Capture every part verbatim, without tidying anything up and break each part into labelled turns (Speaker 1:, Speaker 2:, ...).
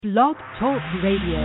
Speaker 1: Blog Talk Radio.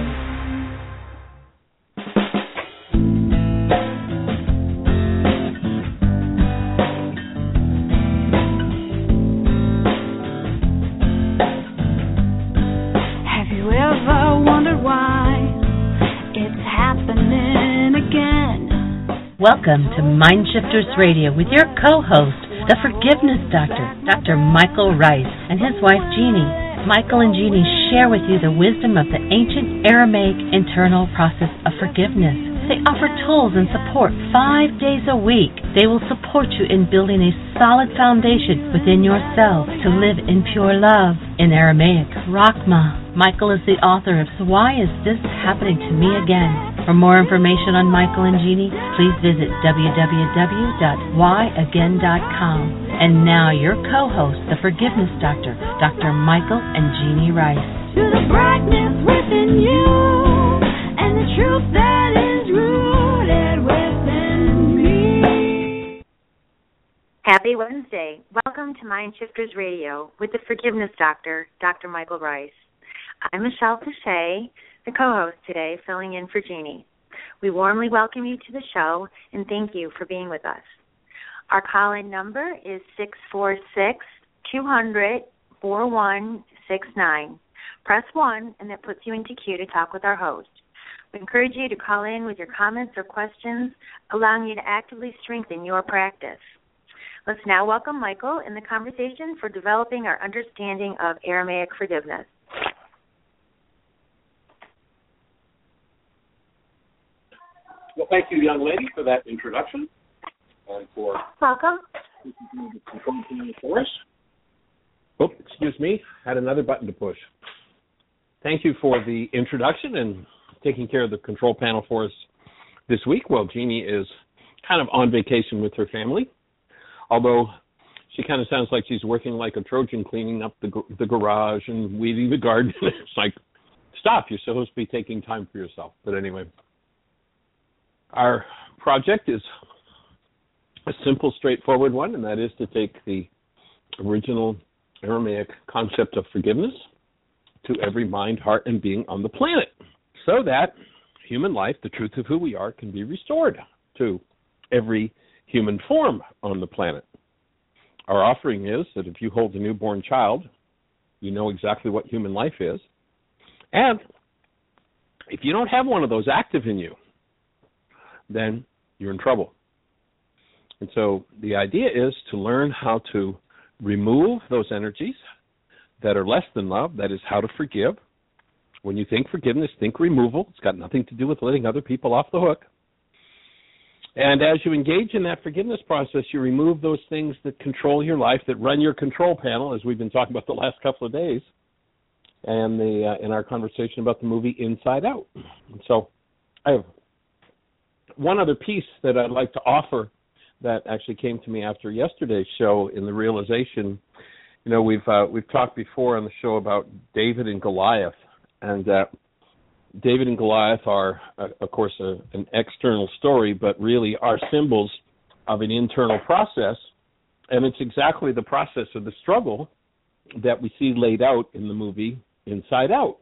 Speaker 2: Welcome to Mindshifters Radio with your co-host, the Forgiveness Doctor, Doctor Michael Ryce, and his wife Jeannie. Michael and Jeannie share with you the wisdom of the ancient Aramaic internal process of forgiveness. They offer tools and support five days a week. They will support you in building a solid foundation within yourself to live in pure love. In Aramaic, Rachma. Michael is the author of So Why Is This Happening to Me Again? For more information on Michael and Jeannie, please visit w w w dot why again dot com. And now your co-host, the Forgiveness Doctor, Doctor Michael and Jeannie Ryce.
Speaker 3: To the brightness within you and the truth that is rooted within me.
Speaker 4: Happy Wednesday. Welcome to Mindshifters Radio with the Forgiveness Doctor, Doctor Michael Ryce. I'm Michelle Pache, the co-host today, filling in for Jeannie. We warmly welcome you to the show and thank you for being with us. Our call-in number is six four six, two hundred, four one six nine. Press one and that puts you into queue to talk with our host. We encourage you to call in with your comments or questions, allowing you to actively strengthen your practice. Let's now welcome Michael in the conversation for developing our understanding of Aramaic forgiveness.
Speaker 5: Well, thank you, young lady, for that introduction and for
Speaker 4: welcome.
Speaker 5: For us. Oh, excuse me, had another button to push. Thank you for the introduction and taking care of the control panel for us this week. Well, Jeannie is kind of on vacation with her family, although she kind of sounds like she's working like a Trojan, cleaning up the the garage and weeding the garden. It's like, stop, you're supposed to be taking time for yourself. But anyway. Our project is a simple, straightforward one, and that is to take the original Aramaic concept of forgiveness to every mind, heart, and being on the planet so that human life, the truth of who we are, can be restored to every human form on the planet. Our offering is that if you hold a newborn child, you know exactly what human life is. And if you don't have one of those active in you, then you're in trouble. And so the idea is to learn how to remove those energies that are less than love, that is how to forgive. When you think forgiveness, think removal. It's got nothing to do with letting other people off the hook. And as you engage in that forgiveness process, you remove those things that control your life, that run your control panel, as we've been talking about the last couple of days, and the uh, in our conversation about the movie Inside Out. And so I have one other piece that I'd like to offer that actually came to me after yesterday's show in the realization, you know, we've uh, we've talked before on the show about David and Goliath, and uh, David and Goliath are, uh, of course, a, an external story, but really are symbols of an internal process, and it's exactly the process of the struggle that we see laid out in the movie Inside Out.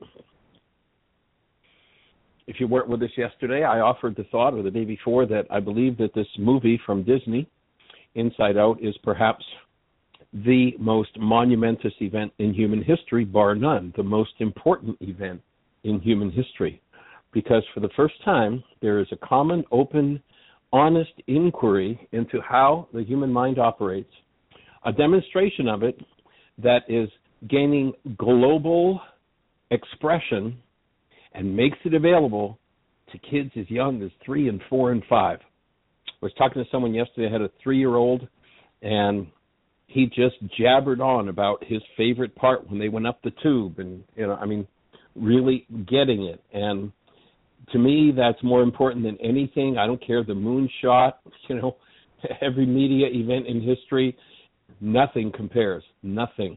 Speaker 5: If you weren't with us yesterday, I offered the thought, or the day before, that I believe that this movie from Disney, Inside Out, is perhaps the most monumentous event in human history, bar none, the most important event in human history. Because for the first time, there is a common, open, honest inquiry into how the human mind operates, a demonstration of it that is gaining global expression and makes it available to kids as young as three and four and five. I was talking to someone yesterday, had a three-year-old, and he just jabbered on about his favorite part when they went up the tube, and, you know, I mean, really getting it. And to me, that's more important than anything. I don't care the moon shot, you know, every media event in history, nothing compares, nothing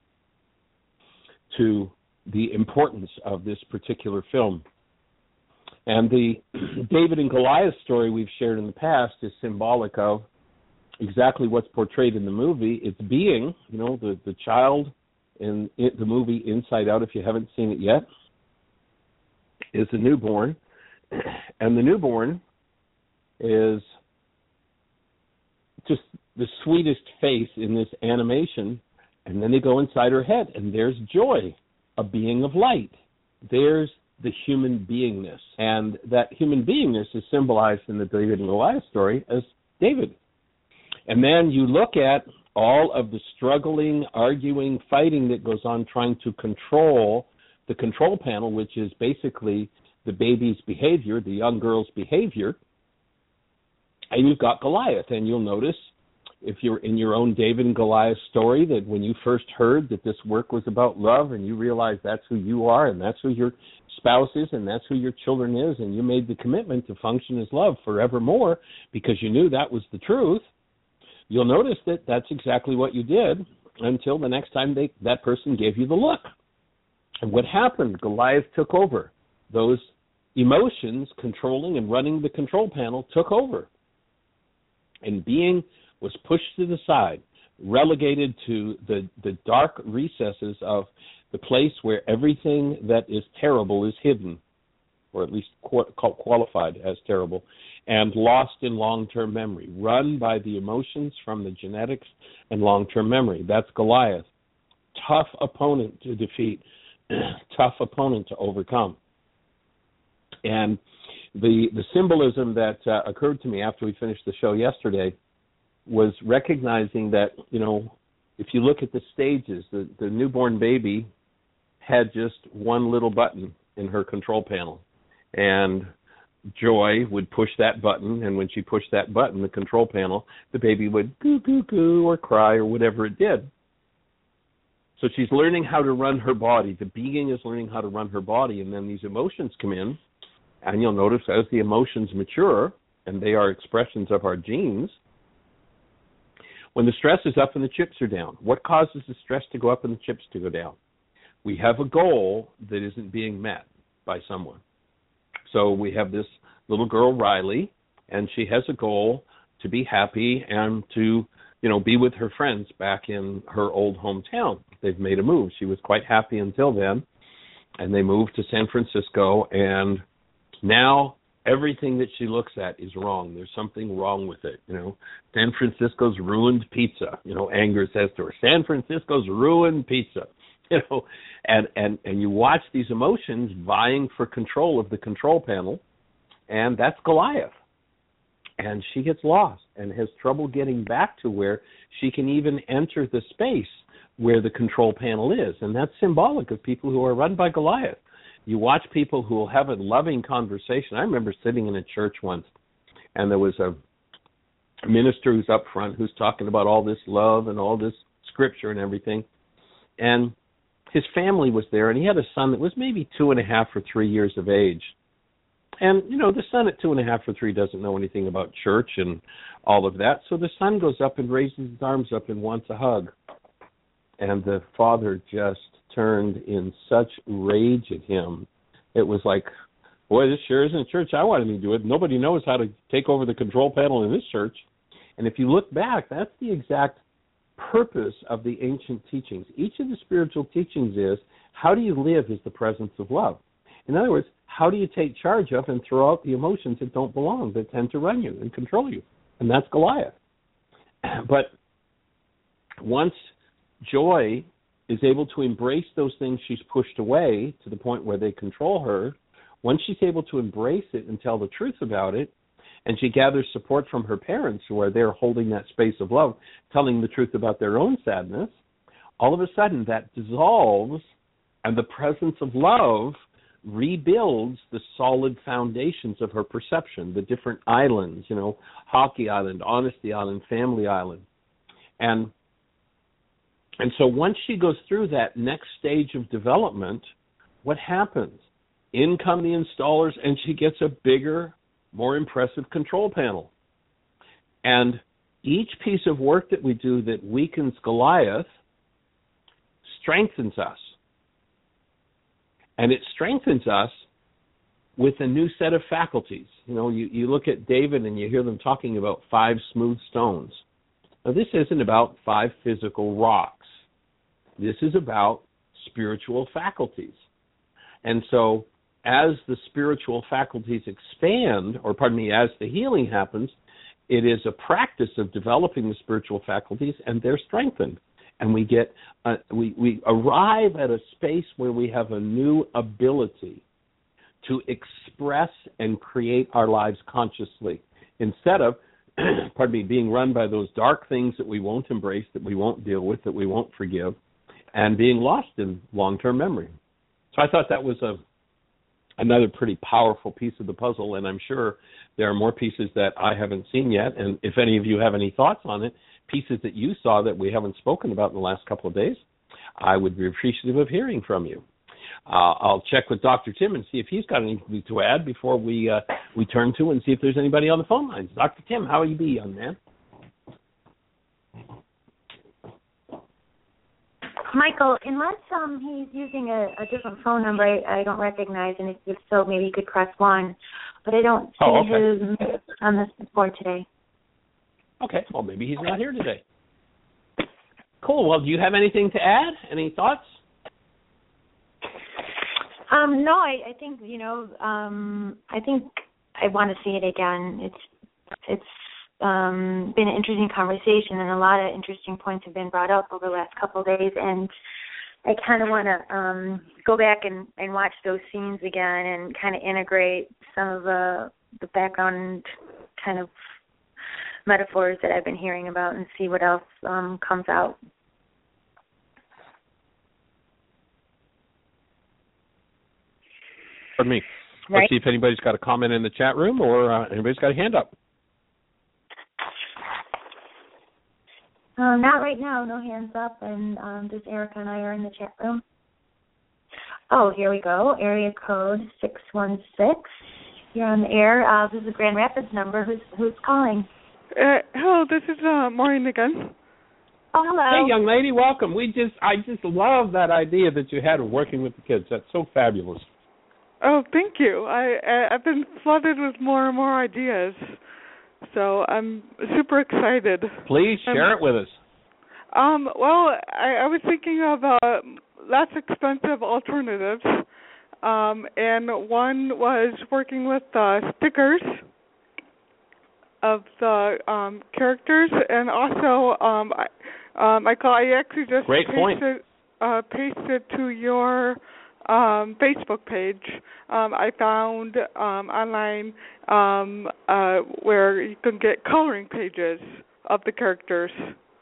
Speaker 5: to the importance of this particular film. And the David and Goliath story we've shared in the past is symbolic of exactly what's portrayed in the movie. It's being, you know, the, the child in it, the movie Inside Out, if you haven't seen it yet, is the newborn, and the newborn is just the sweetest face in this animation, and then they go inside her head, and there's Joy, a being of light. There's the human beingness, and that human beingness is symbolized in the David and Goliath story as David. And then you look at all of the struggling, arguing, fighting that goes on trying to control the control panel, which is basically the baby's behavior, the young girl's behavior, and you've got Goliath. And you'll notice, if you're in your own David and Goliath story, that when you first heard that this work was about love and you realized that's who you are and that's who your spouse is and that's who your children is, and you made the commitment to function as love forevermore because you knew that was the truth, you'll notice that that's exactly what you did until the next time they, that person gave you the look. And what happened? Goliath took over. Those emotions controlling and running the control panel took over. And being was pushed to the side, relegated to the, the dark recesses of the place where everything that is terrible is hidden, or at least qualified as terrible, and lost in long-term memory, run by the emotions from the genetics and long-term memory. That's Goliath. Tough opponent to defeat, tough opponent to overcome. And the the symbolism that uh, occurred to me after we finished the show yesterday was recognizing that, you know, if you look at the stages, the, the newborn baby had just one little button in her control panel. And Joy would push that button, and when she pushed that button, the control panel, the baby would goo, goo, goo, or cry, or whatever it did. So she's learning how to run her body. The being is learning how to run her body, and then these emotions come in, and you'll notice as the emotions mature, and they are expressions of our genes, when the stress is up and the chips are down, what causes the stress to go up and the chips to go down? We have a goal that isn't being met by someone. So we have this little girl, Riley, and she has a goal to be happy and to, you know, be with her friends back in her old hometown. They've made a move. She was quite happy until then, and they moved to San Francisco, and now everything that she looks at is wrong. There's something wrong with it. You know, San Francisco's ruined pizza. You know, anger says to her, San Francisco's ruined pizza. You know, and, and, and you watch these emotions vying for control of the control panel, and that's Goliath. And she gets lost and has trouble getting back to where she can even enter the space where the control panel is. And that's symbolic of people who are run by Goliath. You watch people who will have a loving conversation. I remember sitting in a church once, and there was a minister who's up front who's talking about all this love and all this scripture and everything. And his family was there, and he had a son that was maybe two and a half or three years of age. And, you know, the son at two and a half or three doesn't know anything about church and all of that. So the son goes up and raises his arms up and wants a hug. And the father just turned in such rage at him. It was like, boy, this sure isn't a church I wanted to do it. Nobody knows how to take over the control panel in this church. And if you look back, that's the exact purpose of the ancient teachings. Each of the spiritual teachings is, how do you live as the presence of love? In other words, how do you take charge of and throw out the emotions that don't belong, that tend to run you and control you? And that's Goliath. But once Joy is able to embrace those things she's pushed away to the point where they control her, once she's able to embrace it and tell the truth about it, and she gathers support from her parents who are there holding that space of love, telling the truth about their own sadness, all of a sudden that dissolves, and the presence of love rebuilds the solid foundations of her perception, the different islands, you know, Hockey Island, Honesty Island, Family Island. And and so once she goes through that next stage of development, what happens? In come the installers, and she gets a bigger, more impressive control panel. And each piece of work that we do that weakens Goliath strengthens us. And it strengthens us with a new set of faculties. You know, you, you look at David and you hear them talking about five smooth stones. Now, this isn't about five physical rocks. This is about spiritual faculties. And so as the spiritual faculties expand, or pardon me, as the healing happens, it is a practice of developing the spiritual faculties, and they're strengthened. And we get, uh, we, we arrive at a space where we have a new ability to express and create our lives consciously, instead of, pardon me, being run by those dark things that we won't embrace, that we won't deal with, that we won't forgive, and being lost in long-term memory. So I thought that was a another pretty powerful piece of the puzzle, and I'm sure there are more pieces that I haven't seen yet. And if any of you have any thoughts on it, pieces that you saw that we haven't spoken about in the last couple of days, I would be appreciative of hearing from you. Uh, I'll check with Doctor Tim and see if he's got anything to add before we uh, we turn to and see if there's anybody on the phone lines. Doctor Tim, how are you be, young man?
Speaker 4: Michael, unless um, he's using a, a different phone number I, I don't recognize, and if so, maybe you could press one. But I don't see
Speaker 5: oh, okay.
Speaker 4: his on this board today.
Speaker 5: Okay, well, maybe he's not here today. Cool. Well, do you have anything to add? Any thoughts?
Speaker 4: Um, no, I, I think, you know, um, I think I want to see it again. It's it's um, been an interesting conversation, and a lot of interesting points have been brought up over the last couple of days, and I kind of want to um, go back and, and watch those scenes again and kind of integrate some of the, the background kind of metaphors that I've been hearing about and see what else um, comes out.
Speaker 5: Pardon me.
Speaker 4: Right.
Speaker 5: Let's see if anybody's got a comment in the chat room or uh, anybody's got a hand up.
Speaker 4: Uh, not right now, no hands up, and um, just Erica and I are in the chat room. Oh, here we go, area code six one six. You're on the air. Uh, this is a Grand Rapids number. Who's who's calling?
Speaker 6: Uh, hello, this is uh, Maureen again.
Speaker 4: Oh, hello.
Speaker 5: Hey, young lady, welcome. We just, I just love that idea that you had of working with the kids. That's so fabulous.
Speaker 6: Oh, thank you. I, I I've been flooded with more and more ideas, so I'm super excited.
Speaker 5: Please share
Speaker 6: um,
Speaker 5: it with us.
Speaker 6: Um, well, I, I was thinking of uh, less expensive alternatives, um, and one was working with uh, stickers of the um, characters, and also um, I, um, I, call, I actually just
Speaker 5: Great point.
Speaker 6: pasted, uh, pasted to your um, Facebook page. Um, I found um, online um, uh, where you can get coloring pages of the characters.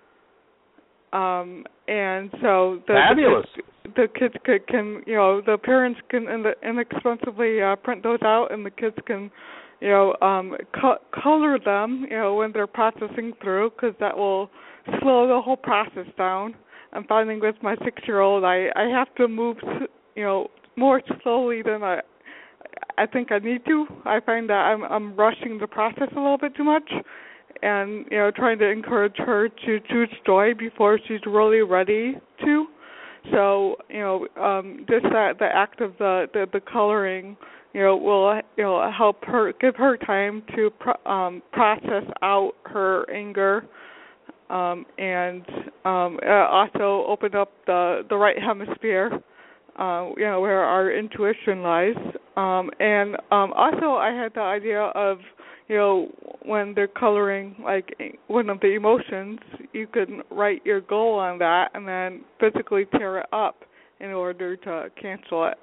Speaker 6: Um, and so the,
Speaker 5: Fabulous.
Speaker 6: the, the kids could, can, you know, the parents can inexpensively uh, print those out, and the kids can, you know, um, co- color them, you know, when they're processing through, because that will slow the whole process down. I'm finding with my six-year-old, I, I have to move, you know, more slowly than I, I think I need to. I find that I'm, I'm rushing the process a little bit too much, and, you know, trying to encourage her to choose joy before she's really ready to. So, you know, um, just that the act of the, the, the coloring, you know, will, you know, help her, give her time to pro- um, process out her anger, um, and um, also open up the, the right hemisphere, uh, you know, where our intuition lies. Um, and um, also I had the idea of, you know, when they're coloring, like, one of the emotions, you can write your goal on that and then physically tear it up in order to cancel it.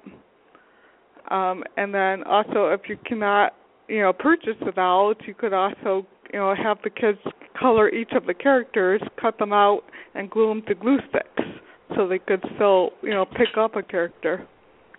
Speaker 6: Um, and then also, if you cannot, you know, purchase the dolls, you could also, you know, have the kids color each of the characters, cut them out, and glue them to glue sticks so they could still, you know, pick up a character.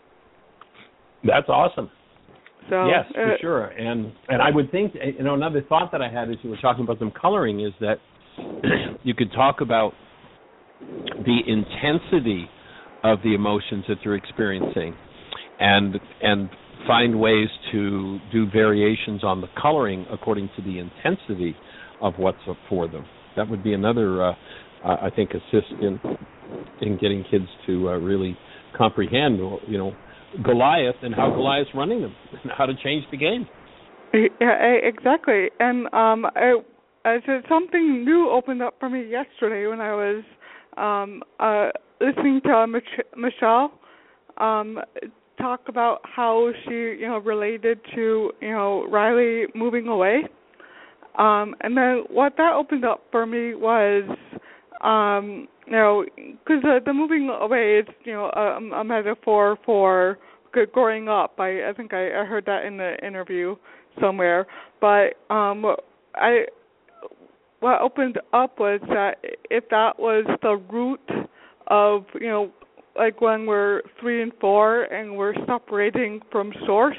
Speaker 5: That's awesome.
Speaker 6: So,
Speaker 5: yes,
Speaker 6: uh,
Speaker 5: for sure. And and I would think, you know, another thought that I had as you were talking about them coloring is that you could talk about the intensity of the emotions that they're experiencing, and and find ways to do variations on the coloring according to the intensity of what's up for them. That would be another, uh, uh, I think, assist in in getting kids to uh, really comprehend, you know, Goliath and how Goliath's running them, and how to change the game.
Speaker 6: Yeah, exactly. And um, I, I said something new opened up for me yesterday when I was um, uh, listening to Mich- Michelle. Um, talk about how she, you know, related to, you know, Riley moving away. Um, and then what that opened up for me was, um, you know, because uh, the moving away is, you know, a, a metaphor for growing up. I, I think I, I heard that in the interview somewhere. But um, I, what opened up was that if that was the root of, you know, like when we're three and four and we're separating from source,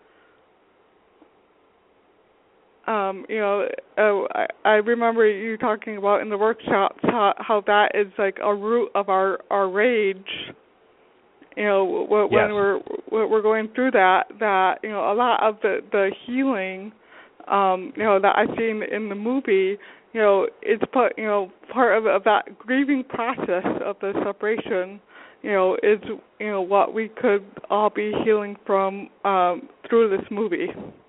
Speaker 6: um, you know, uh, I, I remember you talking about in the workshops how, how that is like a root of our, our rage. You know, when
Speaker 5: yes.
Speaker 6: we're we're going through that, that you know, a lot of the the healing, um, you know, that I've seen in the movie, you know, it's put, you know, part of, of that grieving process of the separation, you know, is, you know, what we could all be healing from um, through this movie.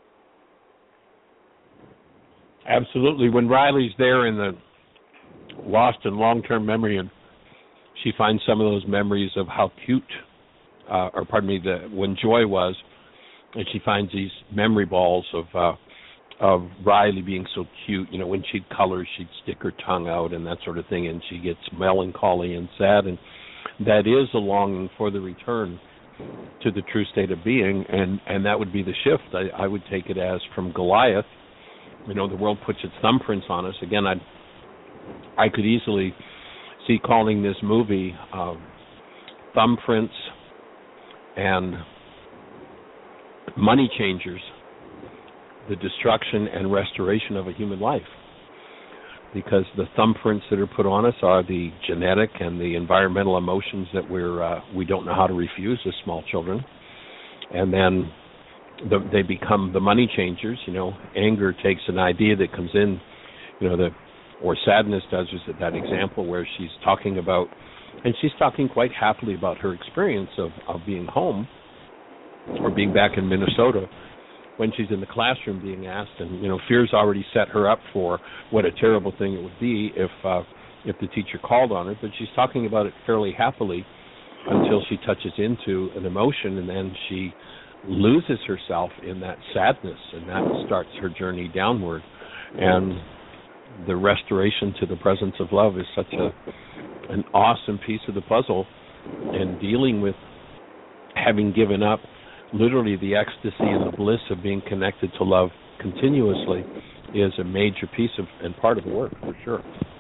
Speaker 5: Absolutely. When Riley's there in the lost and long-term memory, and she finds some of those memories of how cute, uh, or pardon me, the, when Joy was, and she finds these memory balls of uh, of Riley being so cute. You know, when she'd color, she'd stick her tongue out and that sort of thing, and she gets melancholy and sad, and that is a longing for the return to the true state of being, and, and that would be the shift. I, I would take it as from Goliath. You know, the world puts its thumbprints on us. Again, I I could easily see calling this movie uh, Thumbprints and Money Changers, the destruction and restoration of a human life. Because the thumbprints that are put on us are the genetic and the environmental emotions that we're uh, we don't know how to refuse as small children, and then the, they become the money changers. You know, anger takes an idea that comes in, you know, the or sadness does is that example where she's talking about, and she's talking quite happily about her experience of, of being home or being back in Minnesota. When she's in the classroom being asked, and you know, fear's already set her up for what a terrible thing it would be if uh, if the teacher called on her. But she's talking about it fairly happily until she touches into an emotion, and then she loses herself in that sadness, and that starts her journey downward. And the restoration to the presence of love is such a an awesome piece of the puzzle, and dealing with having given up literally the ecstasy and the bliss of being connected to love continuously is a major piece of and part of the work, for sure.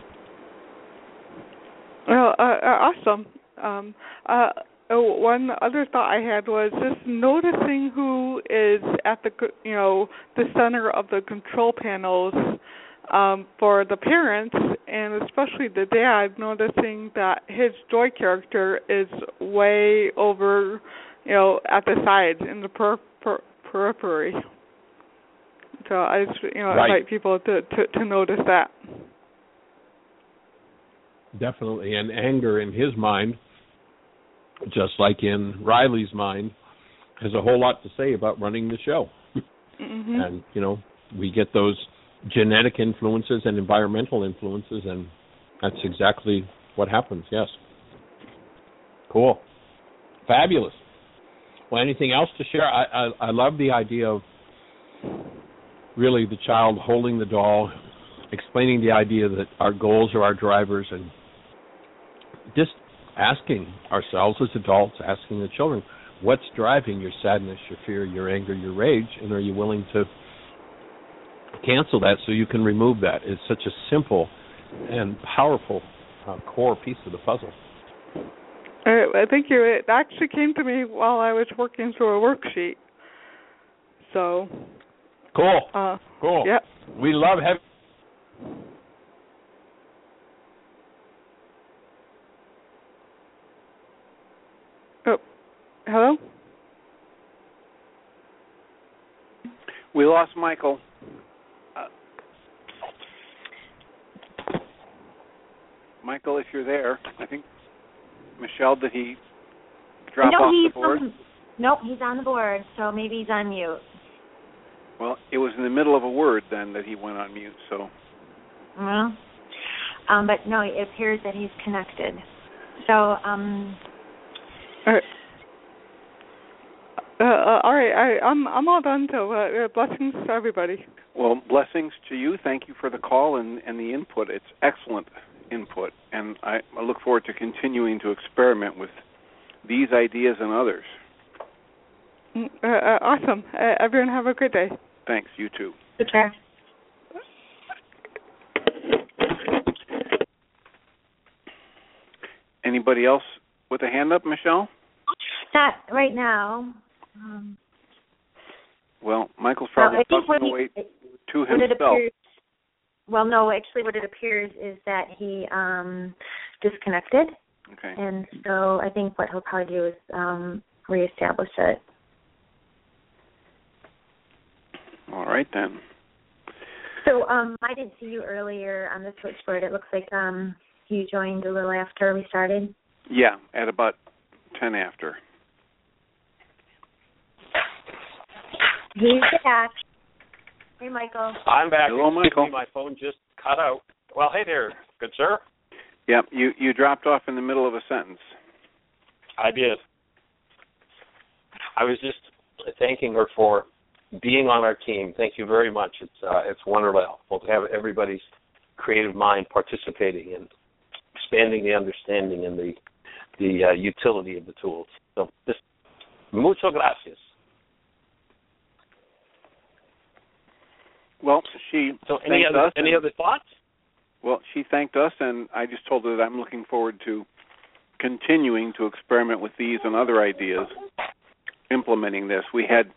Speaker 6: Well, uh, uh, awesome. Um, uh, one other thought I had was just noticing who is at the, you know, the center of the control panels um, for the parents, and especially the dad, noticing that his Joy character is way over, you know, at the sides in the per, per, periphery. So I just, you know,
Speaker 5: right.
Speaker 6: invite people to, to, to notice that.
Speaker 5: Definitely, and anger in his mind, just like in Riley's mind, has a whole lot to say about running the show.
Speaker 6: Mm-hmm.
Speaker 5: And, you know, we get those genetic influences and environmental influences, and that's exactly what happens, yes. Cool. Fabulous. Well, anything else to share? I, I, I love the idea of really the child holding the doll, explaining the idea that our goals are our drivers, and just asking ourselves as adults, asking the children, what's driving your sadness, your fear, your anger, your rage, and are you willing to cancel that so you can remove that? It's such a simple and powerful uh, core piece of the puzzle.
Speaker 6: Uh, thank you. It actually came to me while I was working through a worksheet. So.
Speaker 5: Cool.
Speaker 6: Uh,
Speaker 5: cool.
Speaker 6: Yep.
Speaker 5: We love having.
Speaker 6: Oh, hello?
Speaker 7: We lost Michael. Uh, Michael, if you're there, I think. Michelle, did he drop
Speaker 4: no,
Speaker 7: off
Speaker 4: he's
Speaker 7: the board?
Speaker 4: On, nope, he's on the board, so maybe he's on mute.
Speaker 7: Well, it was in the middle of a word then that he went on mute, so.
Speaker 4: Well, um, but no, it appears that he's connected. So, um,
Speaker 6: uh, Uh, uh, all right, I, I'm I'm all done. So uh, uh, blessings to everybody.
Speaker 7: Well, blessings to you. Thank you for the call and, and the input. It's excellent input, and I, I look forward to continuing to experiment with these ideas and others.
Speaker 6: Mm, Uh, uh, awesome. Uh, everyone have a great day.
Speaker 7: Thanks. You too.
Speaker 4: Take care.
Speaker 7: Anybody else with a hand up, Michelle?
Speaker 4: Not right now. Um,
Speaker 7: Well, Michael's probably
Speaker 4: well, I think
Speaker 7: talking
Speaker 4: what
Speaker 7: away
Speaker 4: he,
Speaker 7: to
Speaker 4: what it
Speaker 7: himself.
Speaker 4: appears, well, no, actually what it appears is that he um, disconnected.
Speaker 7: Okay.
Speaker 4: And so I think what he'll probably do is um, reestablish it.
Speaker 7: All right, then.
Speaker 4: So um, I didn't see you earlier on the switchboard. It looks like um, you joined a little after we started.
Speaker 7: Yeah, at about ten after.
Speaker 4: He's back. Hey, Michael.
Speaker 5: I'm back.
Speaker 7: Hello,
Speaker 5: Excuse
Speaker 7: Michael.
Speaker 5: me, my phone just cut out. Well, hey there, good sir.
Speaker 7: Yeah, you, you dropped off in the middle of a sentence.
Speaker 5: I did. I was just thanking her for being on our team. Thank you very much. It's uh, it's wonderful to have everybody's creative mind participating and expanding the understanding and the the uh, utility of the tools. So, just muchas gracias.
Speaker 7: Well, she
Speaker 5: So, any
Speaker 7: thanked
Speaker 5: other
Speaker 7: us
Speaker 5: any
Speaker 7: and,
Speaker 5: other thoughts?
Speaker 7: Well, she thanked us, and I just told her that I'm looking forward to continuing to experiment with these and other ideas, implementing this. We had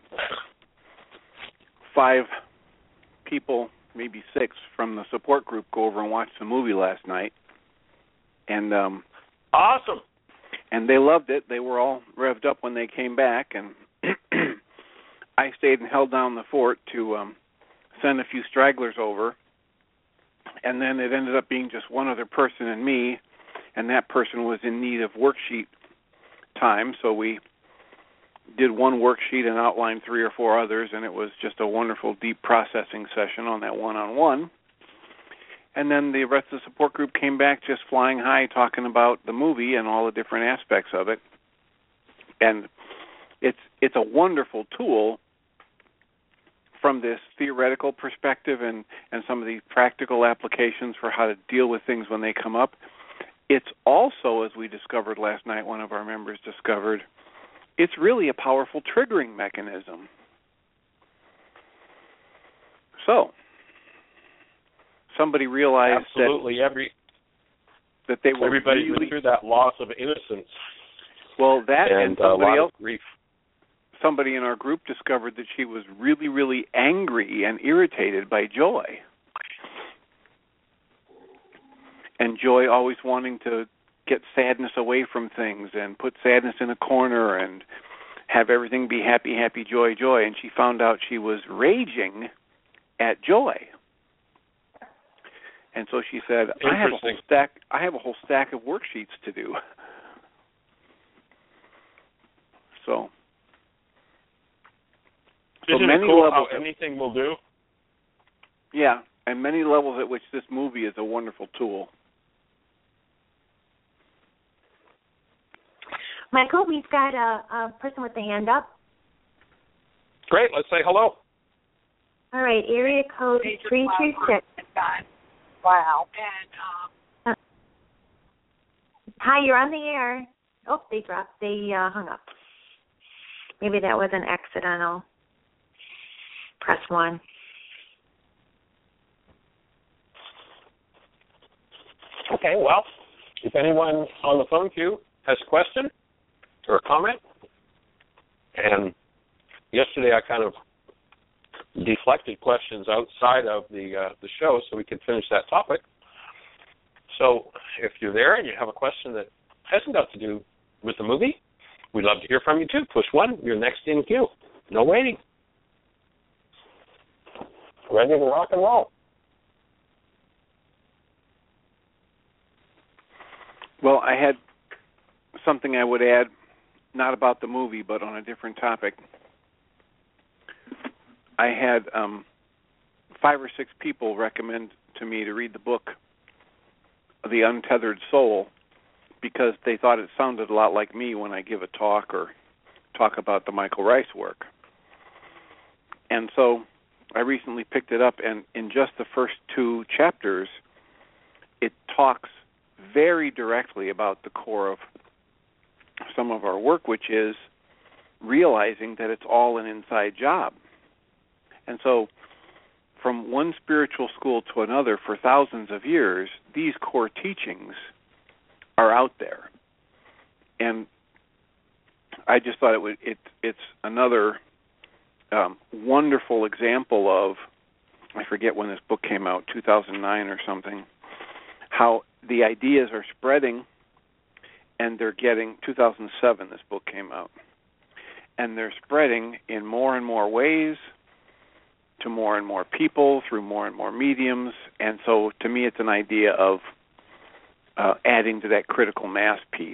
Speaker 7: five people, maybe six, from the support group go over and watch the movie last night, and um,
Speaker 5: awesome.
Speaker 7: And they loved it. They were all revved up when they came back, and I stayed and held down the fort to um, send a few stragglers over, and then it ended up being just one other person and me, and that person was in need of worksheet time, so we did one worksheet and outlined three or four others, and it was just a wonderful deep processing session on that one-on-one. And then the rest of the support group came back just flying high, talking about the movie and all the different aspects of it. And it's it's a wonderful tool from this theoretical perspective and, and some of the practical applications for how to deal with things when they come up. It's also, as we discovered last night, one of our members discovered, it's really a powerful triggering mechanism. So, somebody realized
Speaker 5: Absolutely.
Speaker 7: that,
Speaker 5: Every,
Speaker 7: that they were
Speaker 5: everybody
Speaker 7: really,
Speaker 5: went through that loss of innocence.
Speaker 7: Well, that and,
Speaker 5: and
Speaker 7: somebody
Speaker 5: a lot
Speaker 7: else,
Speaker 5: of grief.
Speaker 7: somebody in our group discovered that she was really, really angry and irritated by Joy. And Joy always wanting to get sadness away from things and put sadness in a corner and have everything be happy, happy, joy, joy. And she found out she was raging at Joy. And so she said, I have a whole stack I have a whole stack of worksheets to do. So So
Speaker 5: Isn't
Speaker 7: many
Speaker 5: it cool
Speaker 7: levels
Speaker 5: how anything will do?
Speaker 7: Yeah, and many levels at which this movie is a wonderful tool.
Speaker 4: Michael, we've got a, a person with a hand up.
Speaker 5: Great, let's say hello.
Speaker 4: All right, area code three three six.
Speaker 8: Wow.
Speaker 4: Uh, hi, you're on the air. Oh, they dropped. They uh, hung up. Maybe that was an accidental. Press one.
Speaker 5: Okay, well, if anyone on the phone queue has a question or a comment, and yesterday I kind of deflected questions outside of the uh, the show so we could finish that topic. So if you're there and you have a question that hasn't got to do with the movie, we'd love to hear from you too. Push one, you're next in queue. No waiting. Ready to rock and roll.
Speaker 7: Well, I had something I would add, not about the movie, but on a different topic. I had um, five or six people recommend to me to read the book, The Untethered Soul, because they thought it sounded a lot like me when I give a talk or talk about the Michael Rice work. And so I recently picked it up, and in just the first two chapters, it talks very directly about the core of some of our work, which is realizing that it's all an inside job. And so from one spiritual school to another for thousands of years, these core teachings are out there. And I just thought it would it it's another um, wonderful example of, I forget when this book came out, two thousand nine or something, how the ideas are spreading, and they're getting, two thousand seven this book came out, and they're spreading in more and more ways to more and more people through more and more mediums. And so to me it's an idea of uh, adding to that critical mass piece.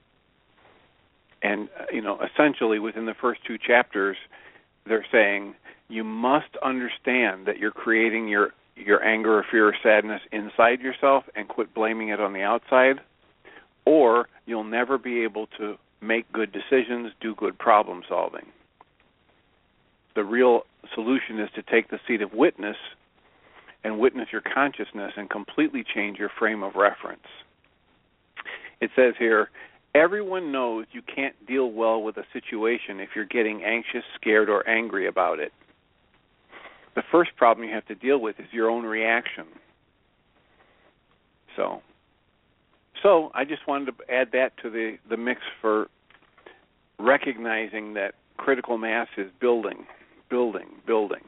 Speaker 7: And, uh, you know, essentially within the first two chapters, they're saying you must understand that you're creating your, your anger or fear or sadness inside yourself and quit blaming it on the outside, or you'll never be able to make good decisions, do good problem solving. The real solution is to take the seat of witness and witness your consciousness and completely change your frame of reference. It says here, everyone knows you can't deal well with a situation if you're getting anxious, scared, or angry about it. The first problem you have to deal with is your own reaction. So, so I just wanted to add that to the, the mix for recognizing that critical mass is building, building, building.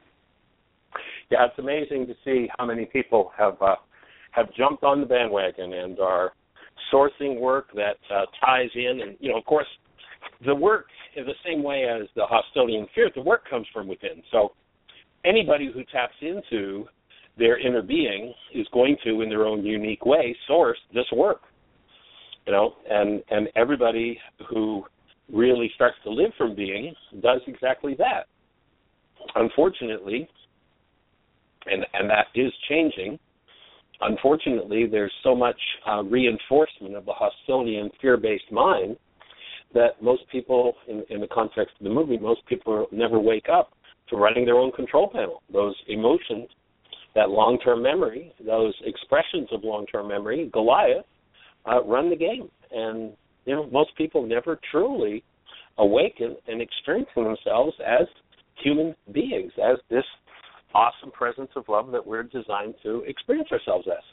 Speaker 5: Yeah, it's amazing to see how many people have uh, have jumped on the bandwagon and are sourcing work that uh, ties in. And, you know, of course, the work is the same way as the hostility and fear. The work comes from within. So anybody who taps into their inner being is going to, in their own unique way, source this work. You know, and, and everybody who really starts to live from being does exactly that. Unfortunately, and, and that is changing, unfortunately, there's so much uh, reinforcement of the hostility and fear-based mind that most people, in, in the context of the movie, most people never wake up to running their own control panel. Those emotions, that long-term memory, those expressions of long-term memory, Goliath, uh, run the game. And, you know, most people never truly awaken and experience themselves as human beings, as this awesome presence of love that we're designed to experience ourselves as.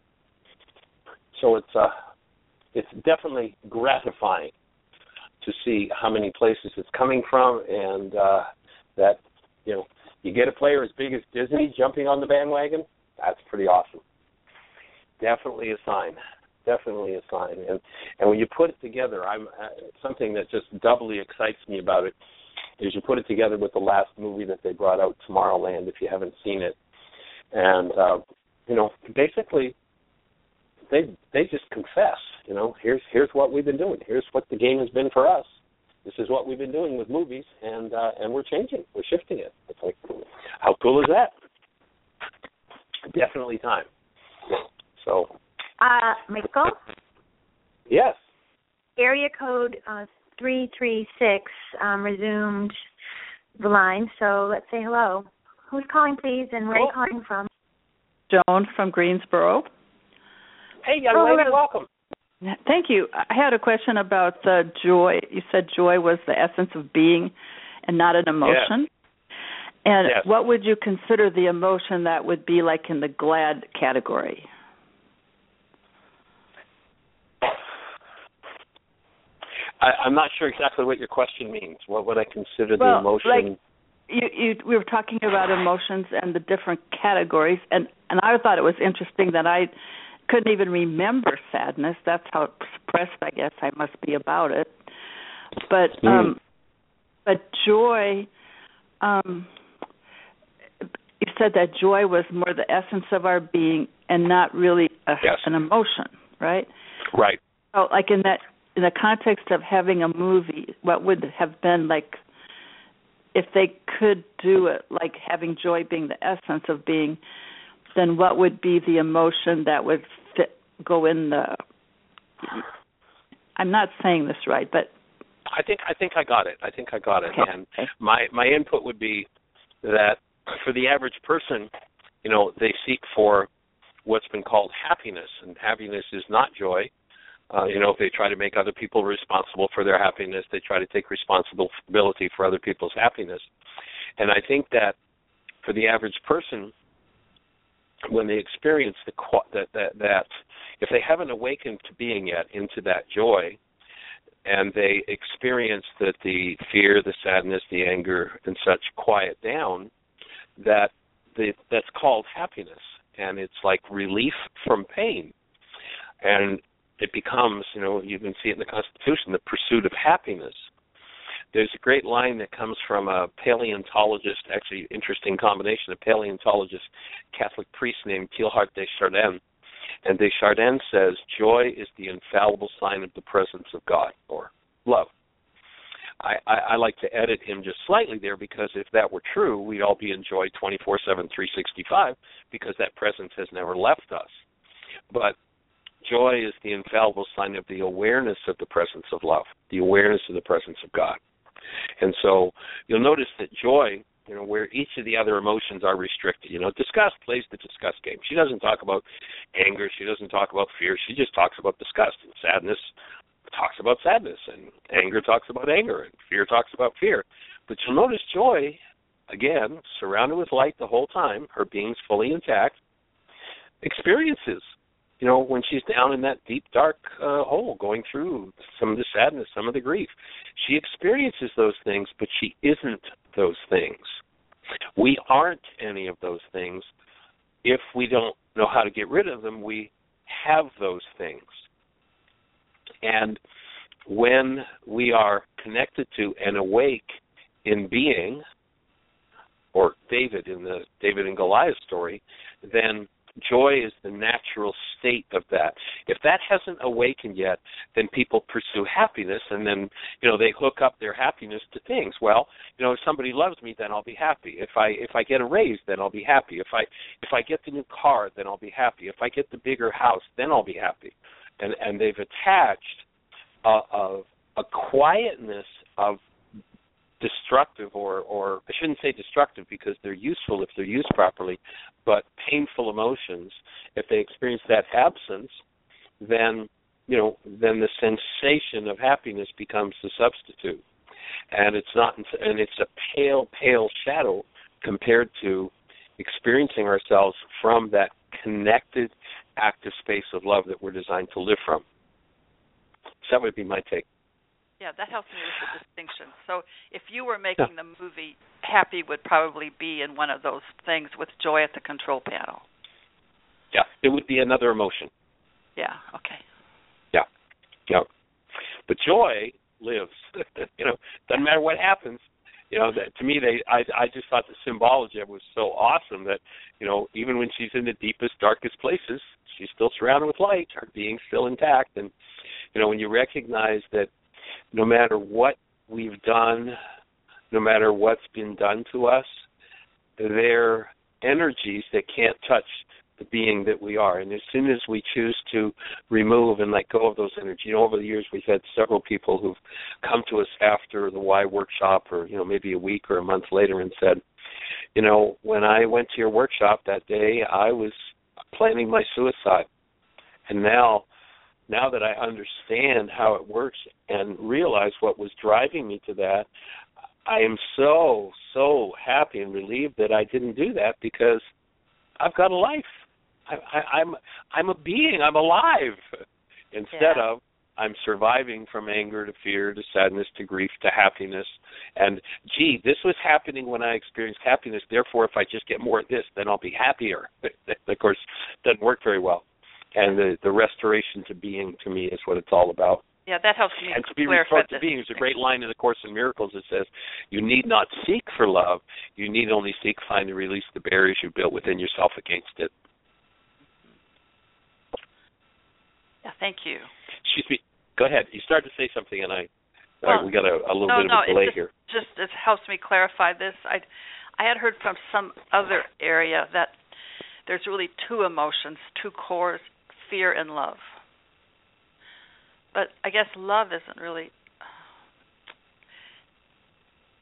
Speaker 5: So it's uh, it's definitely gratifying to see how many places it's coming from, and uh, that, you know, you get a player as big as Disney jumping on the bandwagon. That's pretty awesome. Definitely a sign. Definitely a sign. And and when you put it together, I'm uh, something that just doubly excites me about it is you put it together with the last movie that they brought out, Tomorrowland, if you haven't seen it. And, uh, you know, basically they they just confess, you know, here's here's what we've been doing. Here's what the game has been for us. This is what we've been doing with movies, and uh, and we're changing. We're shifting it. It's like, how cool is that? Definitely time. So.
Speaker 4: Uh, Michael?
Speaker 5: Yes.
Speaker 4: Area code uh, three three six um, resumed the line, so let's say hello. Who's calling, please, and where are you calling from?
Speaker 9: Joan from Greensboro.
Speaker 5: Hey, young
Speaker 4: oh,
Speaker 5: lady,
Speaker 4: hello.
Speaker 5: welcome.
Speaker 9: Thank you. I had a question about uh, joy. You said joy was the essence of being and not an emotion.
Speaker 5: Yes.
Speaker 9: And
Speaker 5: yes.
Speaker 9: What would you consider the emotion that would be like in the glad category?
Speaker 5: I, I'm not sure exactly what your question means. What would I consider
Speaker 9: well,
Speaker 5: the emotion?
Speaker 9: Like you, you, we were talking about emotions and the different categories, and, and I thought it was interesting that I couldn't even remember sadness. That's how suppressed I guess I must be about it. But mm. um, but joy, um, you said that joy was more the essence of our being and not really a,
Speaker 5: yes.
Speaker 9: an emotion, right?
Speaker 5: Right.
Speaker 9: So, like in that, in the context of having a movie, what would have been like if they could do it, like having joy being the essence of being? Then what would be the emotion that would fit, go in the? I'm not saying this right, but
Speaker 10: I think I think I got it. I think I got it.
Speaker 9: Okay.
Speaker 10: And my my input would be that for the average person, you know, they seek for what's been called happiness, and happiness is not joy. Uh, you know, if they try to make other people responsible for their happiness, they try to take responsibility for other people's happiness. And I think that for the average person, when they experience the that that, that if they haven't awakened to being yet into that joy, and they experience that the fear, the sadness, the anger, and such quiet down, that the, that's called happiness, and it's like relief from pain. And it becomes, you know, you can see it in the Constitution, the pursuit of happiness. There's a great line that comes from a paleontologist, actually interesting combination, a paleontologist, Catholic priest named Teilhard de Chardin. And Desjardins says, joy is the infallible sign of the presence of God, or love. I, I, I like to edit him just slightly there, because if that were true, we'd all be in joy twenty-four seven, three sixty-five, because that presence has never left us. But joy is the infallible sign of the awareness of the presence of love, the awareness of the presence of God. And so you'll notice that joy, you know, where each of the other emotions are restricted. You know, disgust plays the disgust game. She doesn't talk about anger. She doesn't talk about fear. She just talks about disgust. And sadness talks about sadness. And anger talks about anger. And fear talks about fear. But you'll notice joy, again, surrounded with light the whole time, her being's fully intact, experiences, you know, when she's down in that deep, dark uh, hole, going through some of the sadness, some of the grief. She experiences those things, but she isn't those things. We aren't any of those things. If we don't know how to get rid of them, we have those things. And when we are connected to and awake in being, or David in the David and Goliath story, then joy is the natural state of that. If that hasn't awakened yet, then people pursue happiness, and then, you know, they hook up their happiness to things. Well, you know, if somebody loves me, then I'll be happy. If I if I get a raise, then I'll be happy. If I if I get the new car, then I'll be happy. If I get the bigger house, then I'll be happy. And and they've attached a a, a quietness of destructive, or, or I shouldn't say destructive because they're useful if they're used properly, but painful emotions, if they experience that absence, then, you know, then the sensation of happiness becomes the substitute. And it's not, and it's a pale, pale shadow compared to experiencing ourselves from that connected, active space of love that we're designed to live from. So that would be my take.
Speaker 11: Yeah, that helps me with the distinction. So if you were making yeah. the movie, happy would probably be in one of those things with joy at the control panel.
Speaker 10: Yeah, it would be another emotion.
Speaker 11: Yeah, okay.
Speaker 10: Yeah, yeah. But joy lives. You know, doesn't matter what happens. You know, that, to me, they I I just thought the symbology was so awesome that, you know, even when she's in the deepest, darkest places, she's still surrounded with light, her being's still intact. And, you know, when you recognize that no matter what we've done, no matter what's been done to us, they're energies that can't touch the being that we are. And as soon as we choose to remove and let go of those energies, you know, over the years we've had several people who've come to us after the Y workshop, or, you know, maybe a week or a month later, and said, you know, when I went to your workshop that day, I was planning my suicide. And now Now that I understand how it works and realize what was driving me to that, I am so, so happy and relieved that I didn't do that, because I've got a life. I, I, I'm I'm a being. I'm alive. Instead yeah. of I'm surviving from anger to fear to sadness to grief to happiness. And, gee, this was happening when I experienced happiness. Therefore, if I just get more of this, then I'll be happier. Of course, it doesn't work very well. And the, the restoration to being, to me, is what it's all about.
Speaker 11: Yeah, that helps me.
Speaker 10: And to be restored to being, there's a great line in the Course in Miracles that says, you need not seek for love, you need only seek, find, and release the barriers you built within yourself against it.
Speaker 11: Yeah, thank you.
Speaker 10: Excuse me. Go ahead. You started to say something, and I,
Speaker 11: well,
Speaker 10: I we got a, a little
Speaker 11: no,
Speaker 10: bit of
Speaker 11: no,
Speaker 10: a delay
Speaker 11: it just,
Speaker 10: here.
Speaker 11: Just it helps me clarify this. I, I had heard from some other area that there's really two emotions, two cores, fear and love. But I guess love isn't really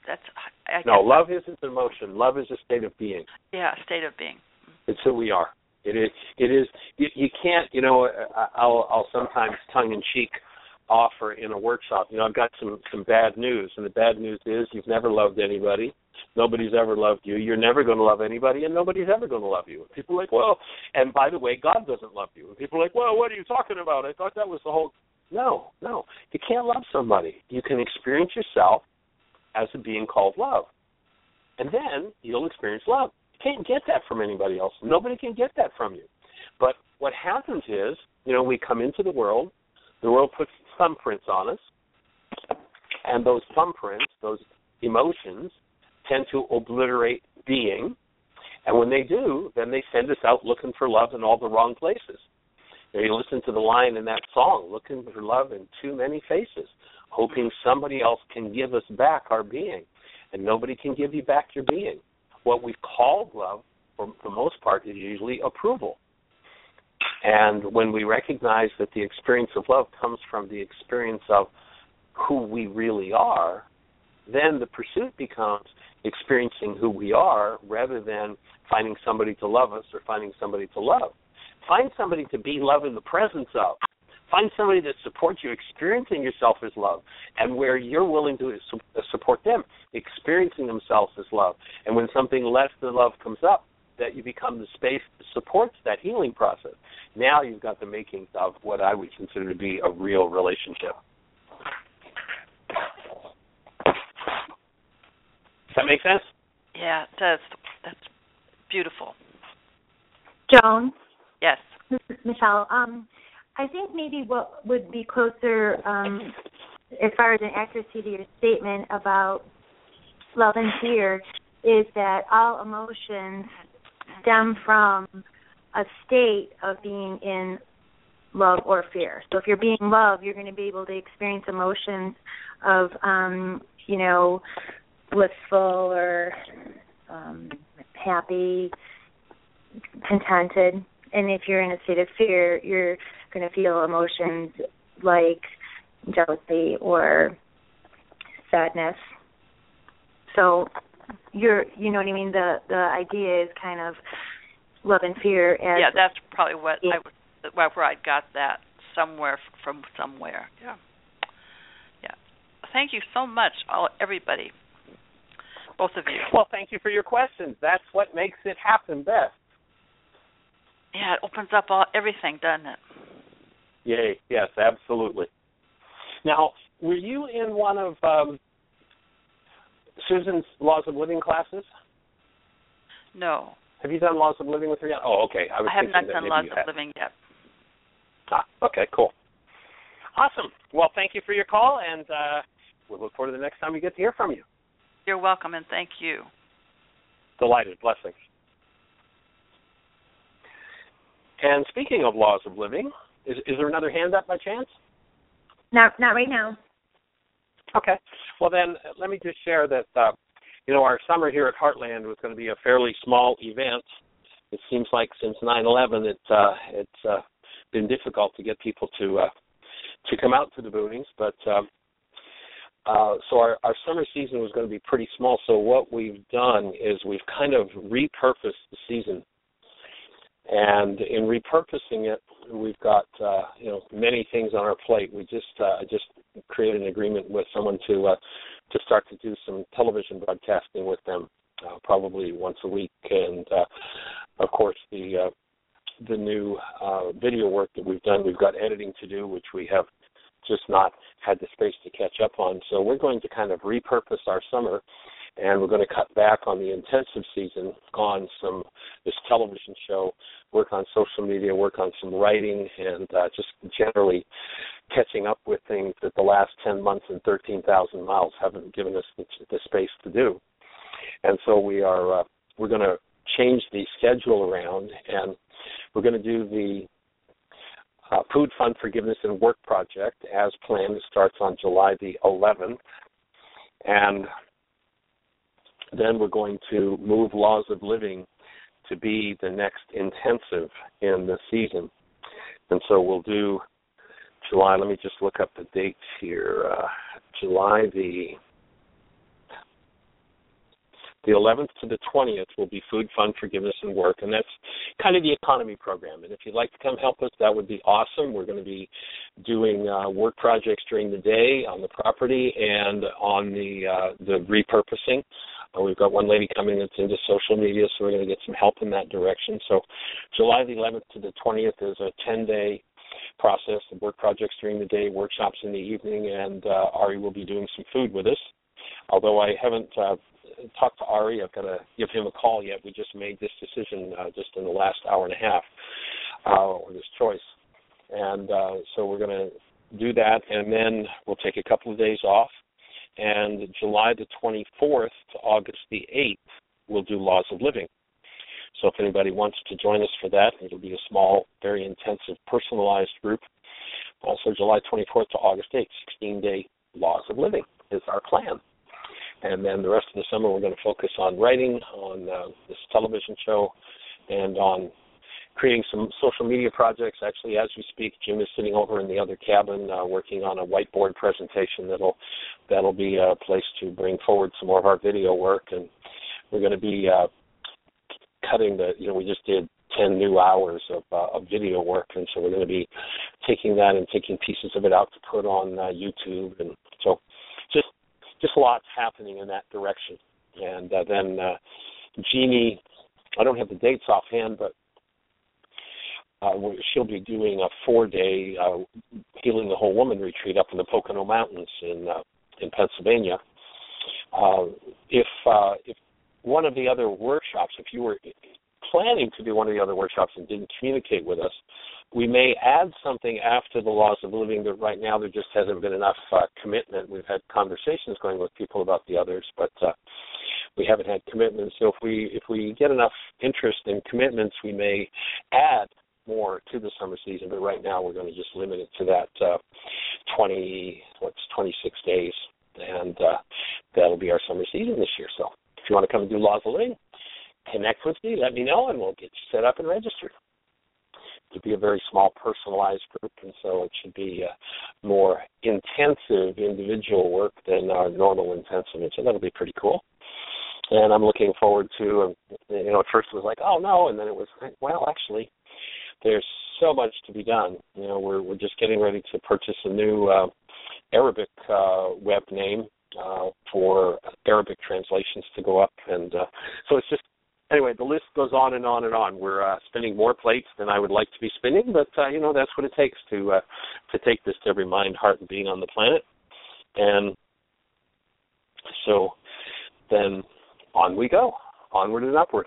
Speaker 11: That's I
Speaker 10: no,
Speaker 11: guess
Speaker 10: love isn't an emotion. Love is a state of being.
Speaker 11: Yeah, state of being.
Speaker 10: It's who we are. It is. It is. You, you can't. You know. I'll. I'll sometimes tongue in cheek offer in a workshop. You know, I've got some some bad news, and the bad news is you've never loved anybody. Nobody's ever loved you. You're never going to love anybody, and nobody's ever going to love you. People are like, well, and by the way, God doesn't love you. And people are like, well, what are you talking about? I thought that was the whole. No, no. You can't love somebody. You can experience yourself as a being called love, and then you'll experience love. You can't get that from anybody else. Nobody can get that from you. But what happens is, you know, we come into the world. The world puts thumbprints on us, and those thumbprints, those emotions, tend to obliterate being. And when they do, then they send us out looking for love in all the wrong places. You know, you listen to the line in that song, looking for love in too many faces, hoping somebody else can give us back our being. And nobody can give you back your being. What we've called love, for the most part, is usually approval. And when we recognize that the experience of love comes from the experience of who we really are, then the pursuit becomes experiencing who we are rather than finding somebody to love us or finding somebody to love. Find somebody to be love in the presence of. Find somebody that supports you experiencing yourself as love, and where you're willing to support them experiencing themselves as love. And when something less than love comes up, that you become the space that supports that healing process. Now you've got the makings of what I would consider to be a real relationship. Does that make sense?
Speaker 11: Yeah, it does. That's beautiful.
Speaker 4: Joan?
Speaker 11: Yes.
Speaker 4: This is Michelle. Um, I think maybe what would be closer um, as far as an accuracy to your statement about love and fear is that all emotions stem from a state of being in love or fear. So if you're being loved, you're going to be able to experience emotions of, um, you know, blissful or um, happy, contented. And if you're in a state of fear, you're going to feel emotions like jealousy or sadness. So you're, you know what I mean? The the idea is kind of love and fear. As
Speaker 11: yeah, that's probably what yeah. I was, where I got that somewhere from somewhere. Yeah, yeah. Thank you so much, all everybody, both of you.
Speaker 10: Well, thank you for your questions. That's what makes it happen best.
Speaker 11: Yeah, it opens up all everything, doesn't it?
Speaker 10: Yay! Yes, absolutely. Now, were you in one of um, Susan's Laws of Living classes?
Speaker 11: No.
Speaker 10: Have you done Laws of Living with her yet? Oh, okay. I, was
Speaker 11: I have not done Laws of
Speaker 10: had.
Speaker 11: Living yet.
Speaker 10: Ah, okay, cool. Awesome. Well, thank you for your call, and uh, we'll look forward to the next time we get to hear from you.
Speaker 11: You're welcome, and thank you.
Speaker 10: Delighted. Blessings. And speaking of Laws of Living, is, is there another hand up by chance?
Speaker 4: Not, not right now.
Speaker 10: Okay. Well, then let me just share that, uh, you know, our summer here at Heartland was going to be a fairly small event. It seems like since nine eleven, it, uh, it's uh, been difficult to get people to uh, to come out to the boonings. But uh, uh, so our, our summer season was going to be pretty small. So what we've done is we've kind of repurposed the season. And in repurposing it, we've got uh, you know many things on our plate. We just uh, just created an agreement with someone to uh, to start to do some television broadcasting with them, uh, probably once a week. And uh, of course, the uh, the new uh, video work that we've done, we've got editing to do, which we have just not had the space to catch up on. So we're going to kind of repurpose our summer. And we're going to cut back on the intensive season on some this television show, work on social media, work on some writing, and uh, just generally catching up with things that the last ten months and thirteen thousand miles haven't given us the, the space to do. And so we are uh, we're going to change the schedule around, and we're going to do the uh, Food Fund Forgiveness and Work Project as planned. It starts on July the eleventh, and then we're going to move Laws of Living to be the next intensive in the season. And so we'll do July, let me just look up the dates here. Uh, July the The eleventh to the twentieth will be Food, Fun, Forgiveness, and Work, and that's kind of the economy program. And if you'd like to come help us, that would be awesome. We're going to be doing uh, work projects during the day on the property and on the uh, the repurposing. Uh, we've got one lady coming that's into social media, so we're going to get some help in that direction. So July the eleventh to the twentieth is a ten-day process of work projects during the day, workshops in the evening, and uh, Ari will be doing some food with us. Although I haven't uh, talked to Ari, I've got to give him a call yet. We just made this decision uh, just in the last hour and a half, uh, or this choice. And uh, so we're going to do that, and then we'll take a couple of days off. And July the twenty-fourth to August the eighth, we'll do Laws of Living. So if anybody wants to join us for that, it'll be a small, very intensive, personalized group. Also July twenty-fourth to August eighth, sixteen-day Laws of Living is our plan. And then the rest of the summer we're going to focus on writing, on uh, this television show, and on creating some social media projects. Actually, as we speak, Jim is sitting over in the other cabin uh, working on a whiteboard presentation that'll that'll be a place to bring forward some more of our video work. And we're going to be uh, cutting the, you know, we just did ten new hours of, uh, of video work, and so we're going to be taking that and taking pieces of it out to put on uh, YouTube. And so just just lots happening in that direction. And uh, then uh, Jeannie, I don't have the dates offhand, but Uh, she'll be doing a four-day uh, Healing the Whole Woman retreat up in the Pocono Mountains in uh, in Pennsylvania. Uh, if uh, if one of the other workshops, if you were planning to do one of the other workshops and didn't communicate with us, we may add something after the Laws of Living, but right now there just hasn't been enough uh, commitment. We've had conversations going with people about the others, but uh, we haven't had commitments. So if we if we get enough interest and commitments, we may add more to the summer season, but right now we're going to just limit it to that uh, twenty, what's twenty-six days, and uh, that'll be our summer season this year. So if you want to come and do Laws of Living, connect with me, let me know, and we'll get you set up and registered. It'll be a very small, personalized group, and so it should be uh, more intensive individual work than our normal intensive, and so that'll be pretty cool. And I'm looking forward to, um, you know, at first it was like, oh, no, and then it was like, well, actually, there's so much to be done. You know, we're we're just getting ready to purchase a new uh, Arabic uh, web name uh, for Arabic translations to go up, and uh, so it's just anyway. The list goes on and on and on. We're uh, spinning more plates than I would like to be spinning, but uh, you know that's what it takes to uh, to take this to every mind, heart, and being on the planet. And so then on we go, onward and upward.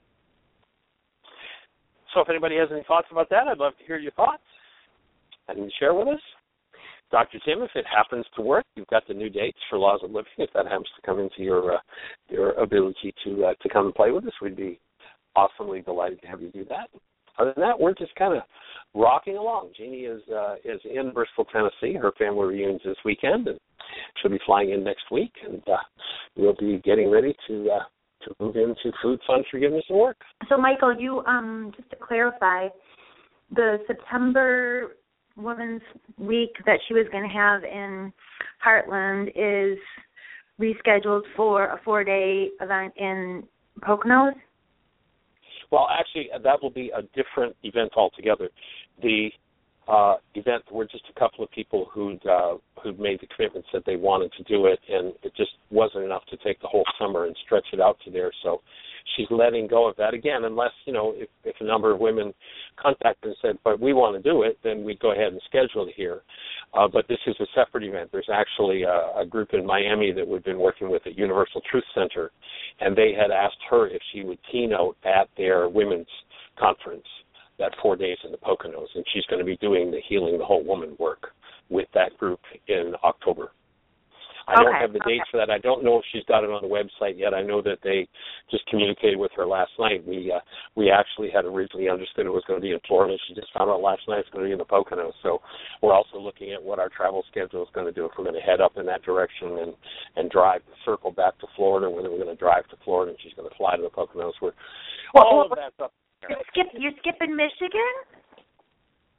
Speaker 10: So if anybody has any thoughts about that, I'd love to hear your thoughts and share with us. Doctor Tim, if it happens to work, you've got the new dates for Laws of Living. If that happens to come into your uh, your ability to uh, to come and play with us, we'd be awesomely delighted to have you do that. Other than that, we're just kind of rocking along. Jeannie is uh, is in Bristol, Tennessee. Her family reunions this weekend, and she'll be flying in next week, and uh, we'll be getting ready to uh, to move into Food, Fun, Forgiveness, and Work.
Speaker 4: So, Michael, you um, just to clarify, the September Women's Week that she was going to have in Heartland is rescheduled for a four-day event in Poconos?
Speaker 10: Well, actually, that will be a different event altogether. The uh, event, we're just a couple of people who'd, uh, who'd made the commitments that they wanted to do it, and it just wasn't enough to take the whole summer and stretch it out to there. So she's letting go of that again, unless, you know, if, if a number of women contacted and said, but we want to do it, then we'd go ahead and schedule it here. Uh, but this is a separate event. There's actually a, a group in Miami that we've been working with at Universal Truth Center, and they had asked her if she would keynote at their women's conference that four days in the Poconos, and she's going to be doing the Healing the Whole Woman work with that group in October. I
Speaker 4: okay,
Speaker 10: don't have the
Speaker 4: okay.
Speaker 10: dates for that. I don't know if she's got it on the website yet. I know that they just communicated with her last night. We uh, we actually had originally understood it was going to be in Florida. She just found out last night it's going to be in the Poconos. So we're also looking at what our travel schedule is going to do, if we're going to head up in that direction and, and drive the circle back to Florida, whether we're going to drive to Florida and she's going to fly to the Poconos. We're, all of that's up there.
Speaker 4: You're, skip, you're skipping Michigan?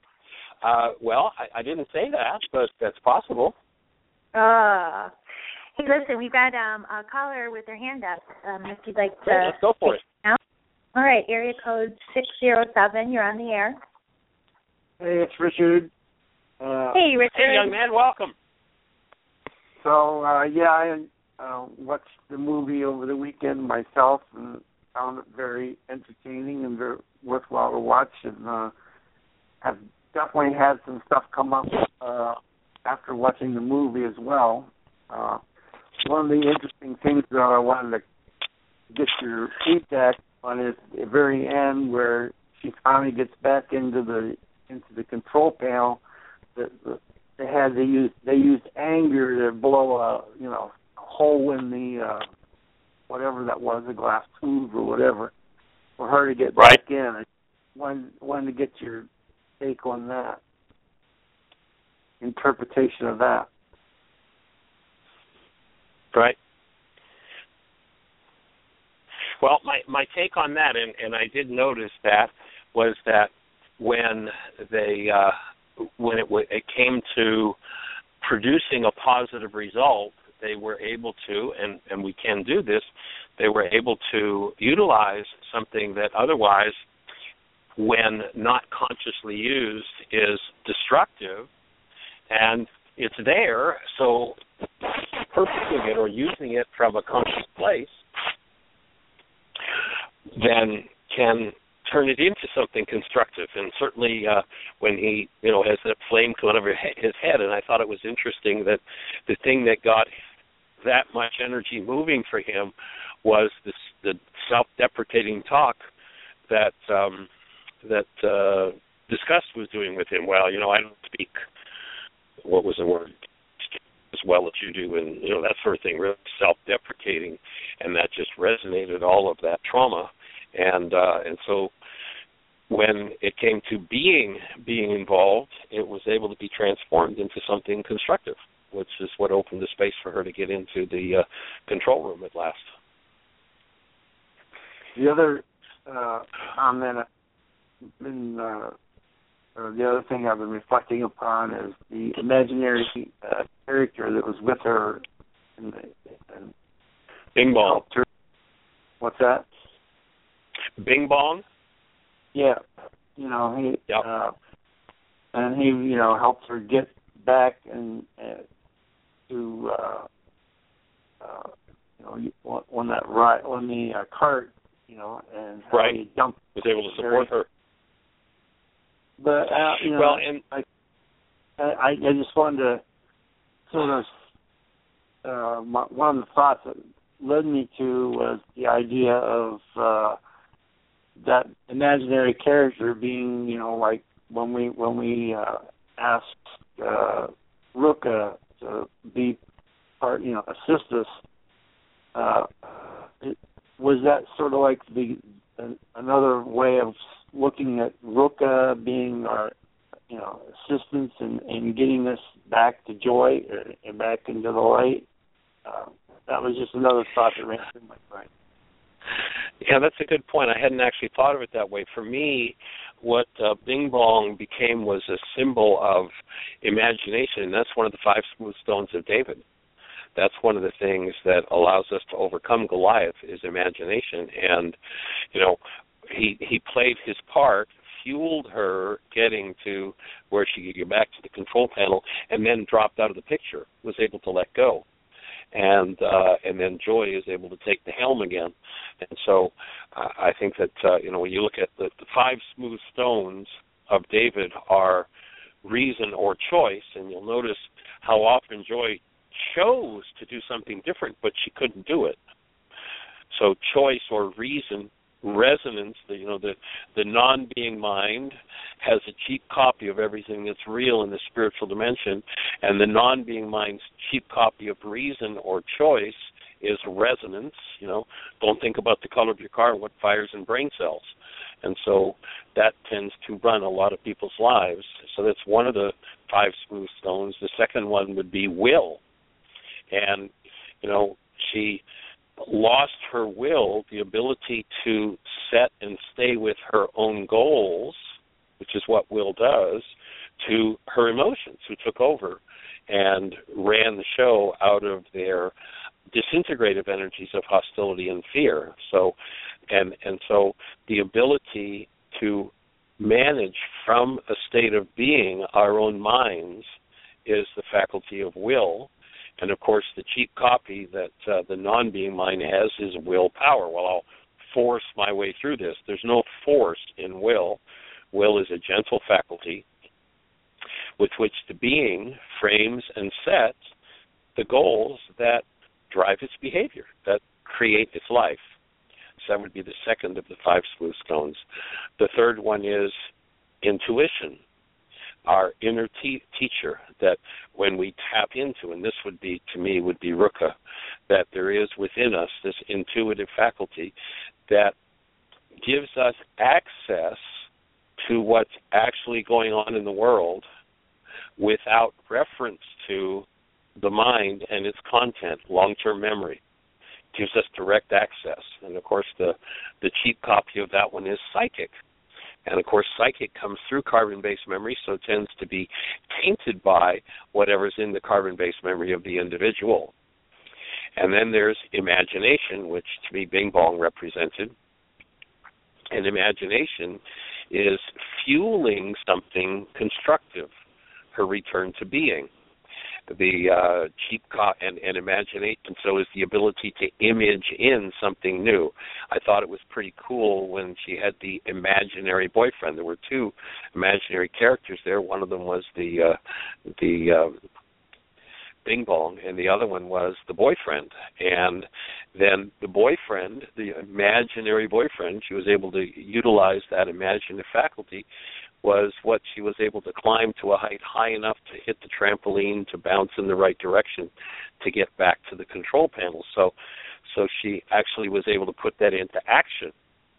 Speaker 10: Uh, well, I, I didn't say that, but that's possible.
Speaker 4: Uh, Hey, listen, we've got um, a caller with their hand up. Um, if you'd like to.
Speaker 10: Hey, let's go for it.
Speaker 4: Now. All right, area code six zero seven. You're on the air.
Speaker 12: Hey, it's Richard. Uh,
Speaker 4: hey, Richard.
Speaker 10: Hey, young man, welcome.
Speaker 12: So, uh, yeah, I uh, watched the movie over the weekend myself and found it very entertaining and very worthwhile to watch. And uh, I've definitely had some stuff come up uh, after watching the movie as well. Uh, one of the interesting things that I wanted to get your feedback on is the very end where she finally gets back into the into the control panel. That they had they used they used anger to blow a you know a hole in the uh, whatever that was, a glass tube or whatever, for her to get
Speaker 10: right.
Speaker 12: back in. I wanted, wanted to get your take on that, interpretation of that.
Speaker 10: Right. Well, my, my take on that, and, and I did notice that, was that when they uh, when it, w- it came to producing a positive result, they were able to, and, and we can do this, they were able to utilize something that otherwise, when not consciously used, is destructive, and it's there, so purposing it or using it from a conscious place then can turn it into something constructive. And certainly uh, when he, you know, has that flame come out of his head, and I thought it was interesting that the thing that got that much energy moving for him was this, the self-deprecating talk that um, that uh, Disgust was doing with him. Well, you know, I don't speak, what was the word, as well as you do, and, you know, that sort of thing, really self-deprecating, and that just resonated all of that trauma. And uh, and so when it came to being being involved, it was able to be transformed into something constructive, which is what opened the space for her to get into the uh, control room at last.
Speaker 12: The other uh, comment, been, uh, or the other thing I've been reflecting upon is the imaginary uh, character that was with her. In the, in
Speaker 10: Bing Bong.
Speaker 12: Her. What's that?
Speaker 10: Bing Bong?
Speaker 12: Yeah. You know, he,
Speaker 10: yep.
Speaker 12: uh, and he, you know, helped her get back and uh, to, uh, uh, you know, on that ride, on the uh, cart, you know, and how
Speaker 10: right.
Speaker 12: he jumped.
Speaker 10: Was able to support her.
Speaker 12: But, uh, you know,
Speaker 10: well, and
Speaker 12: I, I, I just wanted to sort of, uh, my, one of the thoughts that led me to was the idea of uh, that imaginary character being, you know, like when we when we uh, asked uh, Ruka to be part, you know, assist us. Uh, it, was that sort of like the uh, another way of looking at Ruka being our, you know, assistance and in, in getting us back to joy and back into the light? Uh, that was just another thought that ran through my brain.
Speaker 10: Yeah, that's a good point. I hadn't actually thought of it that way. For me, what uh, Bing Bong became was a symbol of imagination, and that's one of the five smooth stones of David. That's one of the things that allows us to overcome Goliath is imagination. And, you know, he he played his part, fueled her getting to where she could get back to the control panel, and then dropped out of the picture, was able to let go. And uh, and then Joy is able to take the helm again. And so uh, I think that, uh, you know, when you look at the, the five smooth stones of David are reason or choice, and you'll notice how often Joy chose to do something different, but she couldn't do it. So choice or reason, resonance, the, you know, the, the non-being mind has a cheap copy of everything that's real in the spiritual dimension, and the non-being mind's cheap copy of reason or choice is resonance. You know, don't think about the color of your car, what fires in brain cells. And so that tends to run a lot of people's lives. So that's one of the five smooth stones. The second one would be will. And, you know, she lost her will, the ability to set and stay with her own goals, which is what will does, to her emotions, who took over. and ran the show out of their disintegrative energies of hostility and fear. So, and and so the ability to manage from a state of being our own minds is the faculty of will. And of course, the cheap copy that uh, the non-being mind has is willpower. Well, I'll force my way through this. There's no force in will. Will is a gentle faculty with which the being frames and sets the goals that drive its behavior, that create its life. So that would be the second of the five smooth stones. The third one is intuition, our inner te- teacher, that when we tap into, and this would be, to me, would be Ruka, that there is within us this intuitive faculty that gives us access to what's actually going on in the world without reference to the mind and its content, long-term memory. It gives us direct access. And, of course, the, the cheap copy of that one is psychic. And, of course, psychic comes through carbon-based memory, so it tends to be tainted by whatever's in the carbon-based memory of the individual. And then there's imagination, which to me Bing Bong represented. And imagination is fueling something constructive, her return to being. The uh, cheap co- and, and imagination, so is the ability to image in something new. I thought it was pretty cool when she had the imaginary boyfriend. There were two imaginary characters there. One of them was the uh, the uh, Bing Bong, and the other one was the boyfriend. And then the boyfriend, the imaginary boyfriend, she was able to utilize that imaginative faculty, was what she was able to climb to a height high enough to hit the trampoline, to bounce in the right direction, to get back to the control panel. So so she actually was able to put that into action,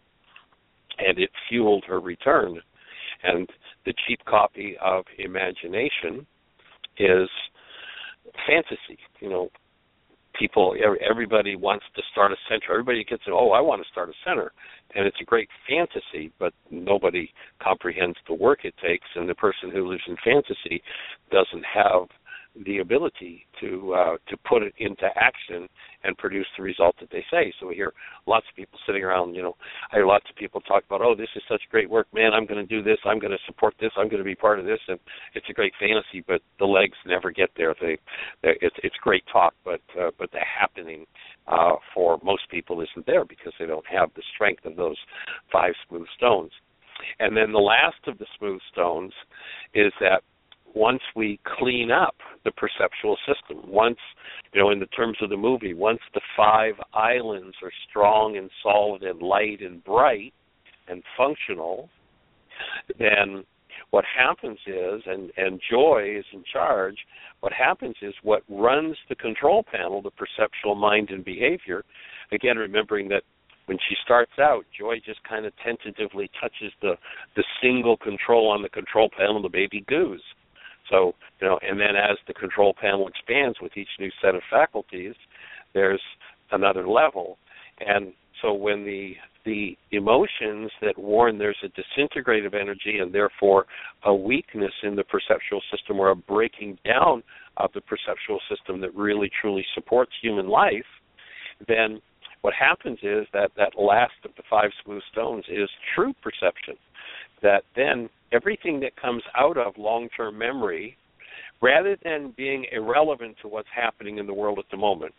Speaker 10: and it fueled her return. And the cheap copy of imagination is fantasy. You know, people, everybody wants to start a center. Everybody gets, oh, I want to start a center. And it's a great fantasy, but nobody comprehends the work it takes, and the person who lives in fantasy doesn't have the ability to uh, to put it into action and produce the result that they say. So we hear lots of people sitting around, you know, I hear lots of people talk about, oh, this is such great work, man, I'm going to do this, I'm going to support this, I'm going to be part of this, and it's a great fantasy, but the legs never get there. They, it's, it's great talk, but uh, but the happening uh, for most people isn't there because they don't have the strength of those five smooth stones. And then the last of the smooth stones is that once we clean up the perceptual system, once, you know, in the terms of the movie, once the five islands are strong and solid and light and bright and functional, then what happens is, and, and Joy is in charge, what happens is what runs the control panel, the perceptual mind and behavior, again, remembering that when she starts out, Joy just kind of tentatively touches the, the single control on the control panel, the baby goose. So, you know, and then as the control panel expands with each new set of faculties, there's another level. And so when the the emotions that warn there's a disintegrative energy and therefore a weakness in the perceptual system or a breaking down of the perceptual system that really truly supports human life, then what happens is that that last of the five smooth stones is true perception. That then everything that comes out of long-term memory, rather than being irrelevant to what's happening in the world at the moment,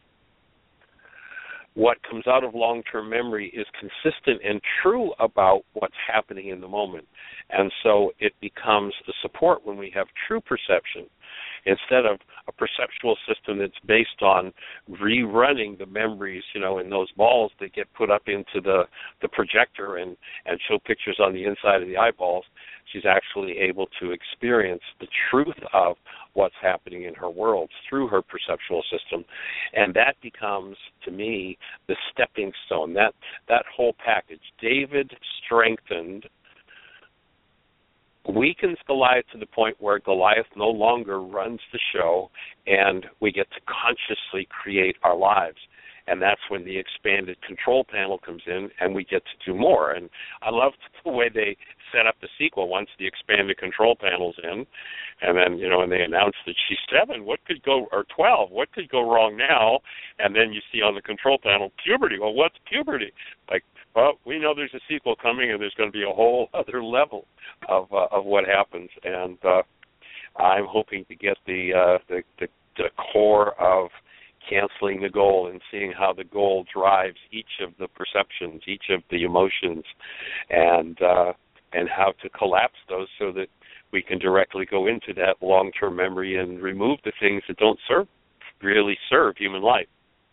Speaker 10: what comes out of long-term memory is consistent and true about what's happening in the moment. And so it becomes a support when we have true perception, instead of a perceptual system that's based on rerunning the memories, you know, in those balls that get put up into the, the projector and, and show pictures on the inside of the eyeballs. She's actually able to experience the truth of what's happening in her world through her perceptual system. And that becomes, to me, the stepping stone, that, that whole package. David strengthened, weakens Goliath to the point where Goliath no longer runs the show and we get to consciously create our lives. and that's when the expanded control panel comes in, and we get to do more. And I love the way they set up the sequel once the expanded control panel's in, and then, you know, and they announce that she's seven, what could go, or twelve, what could go wrong now? And then you see on the control panel, puberty. Well, what's puberty? Like, well, we know there's a sequel coming, and there's going to be a whole other level of uh, of what happens. And uh, I'm hoping to get the, uh, the the the core of canceling the goal and seeing how the goal drives each of the perceptions, each of the emotions, and uh, and how to collapse those so that we can directly go into that long-term memory and remove the things that don't serve really serve human life.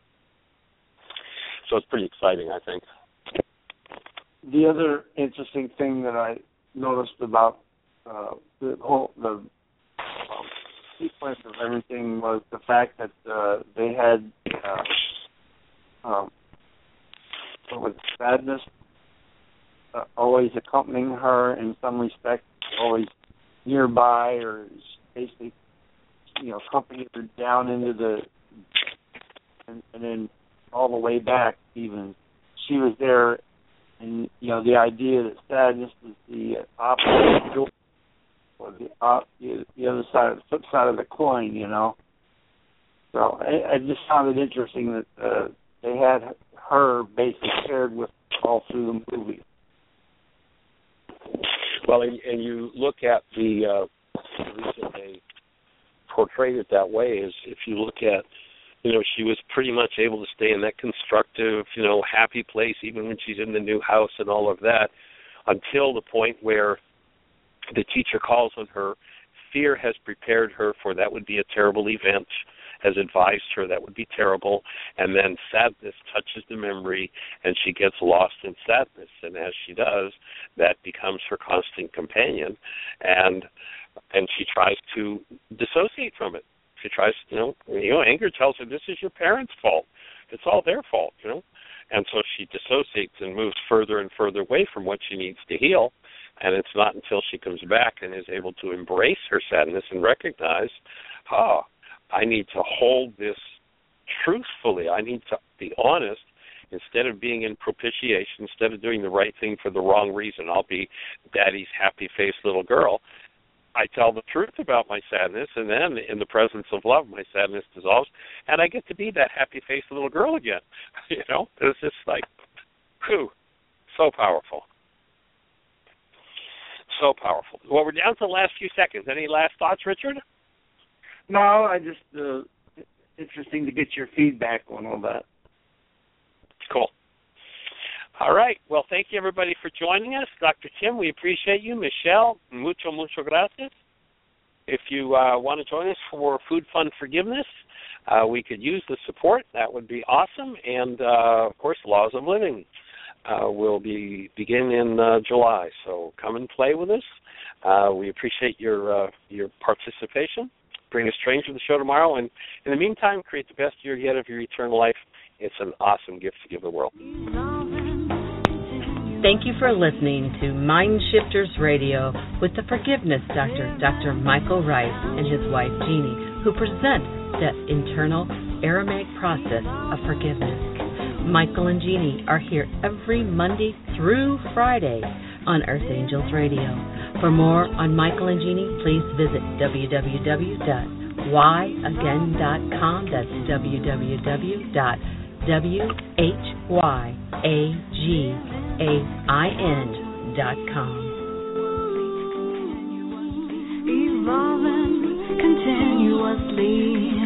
Speaker 10: So it's pretty exciting, I think.
Speaker 12: The other interesting thing that I noticed about uh, the whole the um, sequence of everything was the fact that uh, they had uh, um, with sadness uh, always accompanying her in some respect, always nearby, or basically, you know, accompanying her down into the and, and then all the way back. Even she was there, and you know, the idea that sadness is the opposite joy, or the, uh, the the other side, the flip side of the coin, you know. So I, I just found it interesting that uh, they had her basically paired with all through the movie.
Speaker 10: Well, and, and you look at the uh, the reason they portrayed it that way is if you look at, you know, she was pretty much able to stay in that constructive, you know, happy place even when she's in the new house and all of that, until the point where the teacher calls on her. Fear has prepared her for that would be a terrible event, has advised her that would be terrible, and then sadness touches the memory, and she gets lost in sadness, and as she does, that becomes her constant companion, and and she tries to dissociate from it. She tries, you know, you know, anger tells her this is your parents' fault. It's all their fault, you know, and so she dissociates and moves further and further away from what she needs to heal. And it's not until she comes back and is able to embrace her sadness and recognize, oh, I need to hold this truthfully. I need to be honest. Instead of being in propitiation, instead of doing the right thing for the wrong reason, I'll be daddy's happy-faced little girl. I tell the truth about my sadness, and then in the presence of love, my sadness dissolves, and I get to be that happy-faced little girl again. You know, it's just like, whew, so powerful. So powerful. Well, we're down to the last few seconds. Any last thoughts, Richard?
Speaker 12: No, I just uh, interesting to get your feedback on all that.
Speaker 10: Cool. All right. Well, thank you, everybody, for joining us. Doctor Tim, we appreciate you. Michelle, mucho, mucho gracias. If you uh, want to join us for Food Fund Forgiveness, uh, we could use the support. That would be awesome. And, uh, of course, Laws of Living. Uh, will be begin in uh, July, so come and play with us. Uh, we appreciate your uh, your participation. Bring a stranger to the show tomorrow, and in the meantime, create the best year yet of your eternal life. It's an awesome gift to give the world.
Speaker 2: Thank you for listening to Mind Shifters Radio with the Forgiveness Doctor, Doctor Michael Rice, and his wife Jeanie, who present the internal Aramaic process of forgiveness. Michael and Jeanie are here every Monday through Friday on Earth Angels Radio. For more on Michael and Jeanie, please visit w w w dot why again dot com. That's w w w dot why again dot com.
Speaker 3: Evolving continuously.